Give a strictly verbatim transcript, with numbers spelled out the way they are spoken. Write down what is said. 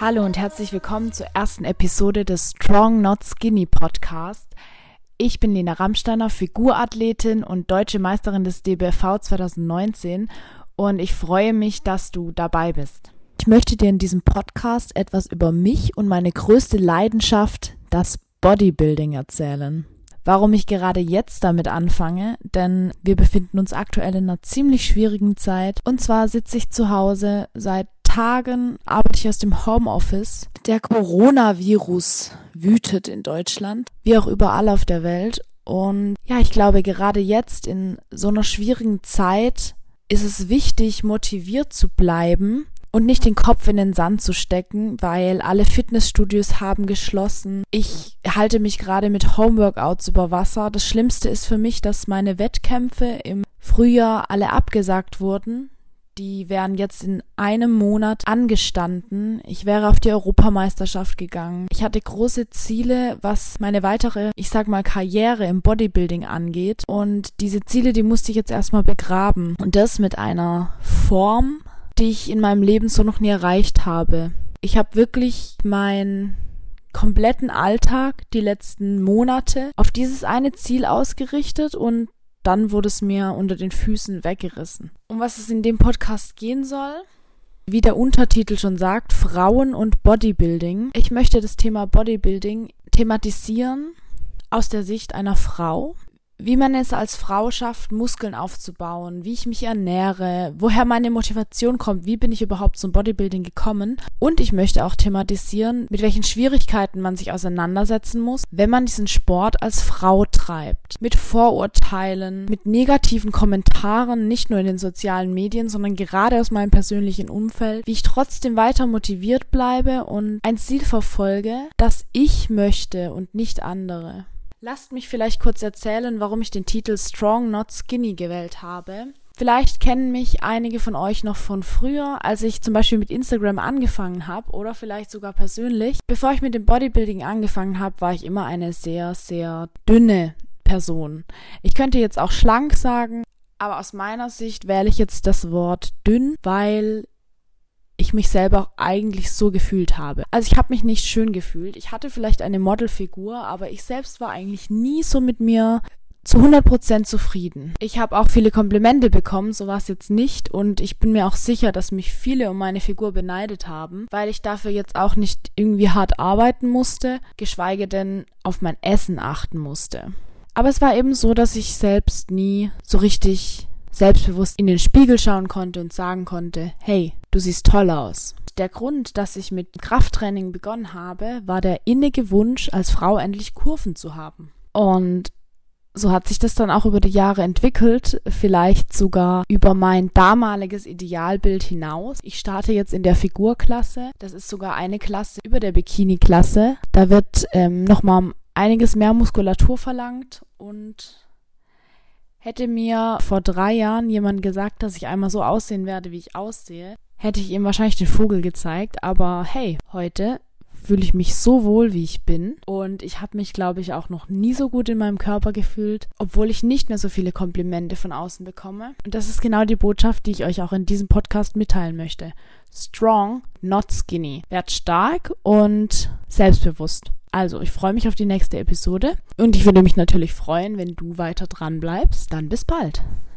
Hallo und herzlich willkommen zur ersten Episode des Strong Not Skinny Podcast. Ich bin Lena Rammsteiner, Figurathletin und Deutsche Meisterin des D B F V zwanzig neunzehn und ich freue mich, dass du dabei bist. Ich möchte dir in diesem Podcast etwas über mich und meine größte Leidenschaft, das Bodybuilding, erzählen. Warum ich gerade jetzt damit anfange, denn wir befinden uns aktuell in einer ziemlich schwierigen Zeit. Und zwar sitze ich zu Hause, seit Tagen arbeite ich aus dem Homeoffice. Der Coronavirus wütet in Deutschland, wie auch überall auf der Welt. Und ja, ich glaube, gerade jetzt in so einer schwierigen Zeit ist es wichtig, motiviert zu bleiben und nicht den Kopf in den Sand zu stecken, weil alle Fitnessstudios haben geschlossen. Ich halte mich gerade mit Homeworkouts über Wasser. Das Schlimmste ist für mich, dass meine Wettkämpfe im Frühjahr alle abgesagt wurden. Die wären jetzt in einem Monat angestanden. Ich wäre auf die Europameisterschaft gegangen. Ich hatte große Ziele, was meine weitere, ich sag mal, Karriere im Bodybuilding angeht. Und diese Ziele, die musste ich jetzt erstmal begraben. Und das mit einer Form, die ich in meinem Leben so noch nie erreicht habe. Ich habe wirklich meinen kompletten Alltag, die letzten Monate, auf dieses eine Ziel ausgerichtet und dann wurde es mir unter den Füßen weggerissen. Um was es in dem Podcast gehen soll? Wie der Untertitel schon sagt, Frauen und Bodybuilding. Ich möchte das Thema Bodybuilding thematisieren aus der Sicht einer Frau. Wie man es als Frau schafft, Muskeln aufzubauen, wie ich mich ernähre, woher meine Motivation kommt, wie bin ich überhaupt zum Bodybuilding gekommen. Und ich möchte auch thematisieren, mit welchen Schwierigkeiten man sich auseinandersetzen muss, wenn man diesen Sport als Frau treibt. Mit Vorurteilen, mit negativen Kommentaren, nicht nur in den sozialen Medien, sondern gerade aus meinem persönlichen Umfeld, wie ich trotzdem weiter motiviert bleibe und ein Ziel verfolge, das ich möchte und nicht andere. Lasst mich vielleicht kurz erzählen, warum ich den Titel Strong Not Skinny gewählt habe. Vielleicht kennen mich einige von euch noch von früher, als ich zum Beispiel mit Instagram angefangen habe oder vielleicht sogar persönlich. Bevor ich mit dem Bodybuilding angefangen habe, war ich immer eine sehr, sehr dünne Person. Ich könnte jetzt auch schlank sagen, aber aus meiner Sicht wähle ich jetzt das Wort dünn, weil ich mich selber eigentlich so gefühlt habe. Also ich habe mich nicht schön gefühlt. Ich hatte vielleicht eine Modelfigur, aber ich selbst war eigentlich nie so mit mir zu hundert Prozent zufrieden. Ich habe auch viele Komplimente bekommen, so war es jetzt nicht. Und ich bin mir auch sicher, dass mich viele um meine Figur beneidet haben, weil ich dafür jetzt auch nicht irgendwie hart arbeiten musste, geschweige denn auf mein Essen achten musste. Aber es war eben so, dass ich selbst nie so richtig selbstbewusst in den Spiegel schauen konnte und sagen konnte, hey, du siehst toll aus. Der Grund, dass ich mit Krafttraining begonnen habe, war der innige Wunsch, als Frau endlich Kurven zu haben. Und so hat sich das dann auch über die Jahre entwickelt, vielleicht sogar über mein damaliges Idealbild hinaus. Ich starte jetzt in der Figurklasse. Das ist sogar eine Klasse über der Bikini-Klasse. Da wird ähm, nochmal einiges mehr Muskulatur verlangt und hätte mir vor drei Jahren jemand gesagt, dass ich einmal so aussehen werde, wie ich aussehe, hätte ich ihm wahrscheinlich den Vogel gezeigt. Aber hey, heute fühle ich mich so wohl, wie ich bin. Und ich habe mich, glaube ich, auch noch nie so gut in meinem Körper gefühlt, obwohl ich nicht mehr so viele Komplimente von außen bekomme. Und das ist genau die Botschaft, die ich euch auch in diesem Podcast mitteilen möchte. Strong, not skinny. Werd stark und selbstbewusst. Also, ich freue mich auf die nächste Episode und ich würde mich natürlich freuen, wenn du weiter dran bleibst. Dann bis bald.